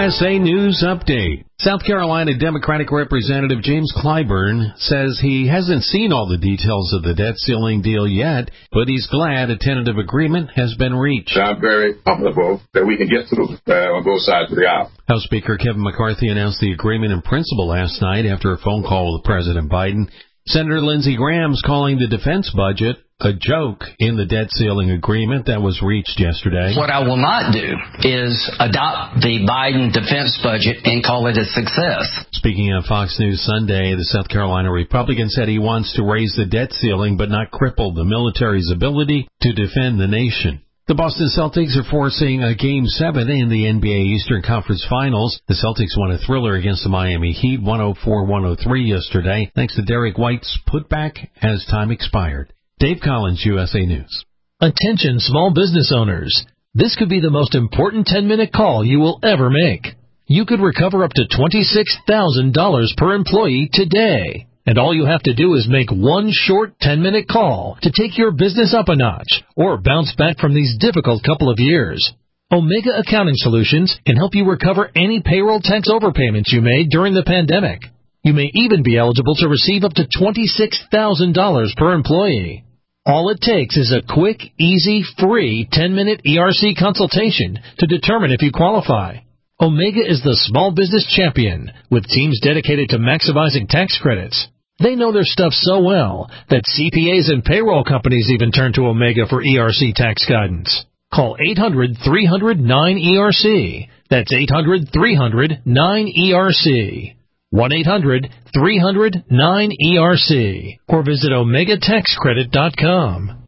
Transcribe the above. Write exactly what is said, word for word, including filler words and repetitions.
S A News Update. South Carolina Democratic Representative James Clyburn says he hasn't seen all the details of the debt ceiling deal yet, but he's glad a tentative agreement has been reached. I'm very comfortable that we can get through uh, on both sides of the aisle. House Speaker Kevin McCarthy announced the agreement in principle last night after a phone call with President Biden. Senator Lindsey Graham's calling the defense budget a joke in the debt ceiling agreement that was reached yesterday. What I will not do is adopt the Biden defense budget and call it a success. Speaking on Fox News Sunday, the South Carolina Republican said he wants to raise the debt ceiling but not cripple the military's ability to defend the nation. The Boston Celtics are forcing a Game seven in the N B A Eastern Conference Finals. The Celtics won a thriller against the Miami Heat one oh four to one oh three yesterday, thanks to Derek White's putback as time expired. Dave Collins, U S A News. Attention small business owners. This could be the most important ten-minute call you will ever make. You could recover up to twenty-six thousand dollars per employee today. And all you have to do is make one short ten-minute call to take your business up a notch or bounce back from these difficult couple of years. Omega Accounting Solutions can help you recover any payroll tax overpayments you made during the pandemic. You may even be eligible to receive up to twenty-six thousand dollars per employee. All it takes is a quick, easy, free ten-minute E R C consultation to determine if you qualify. Omega is the small business champion with teams dedicated to maximizing tax credits. They know their stuff so well that C P As and payroll companies even turn to Omega for E R C tax guidance. Call eight hundred, three hundred, nine E R C. That's eight hundred, three hundred, nine E R C. one eight hundred, three hundred, nine E R C. Or visit omega tax credit dot com.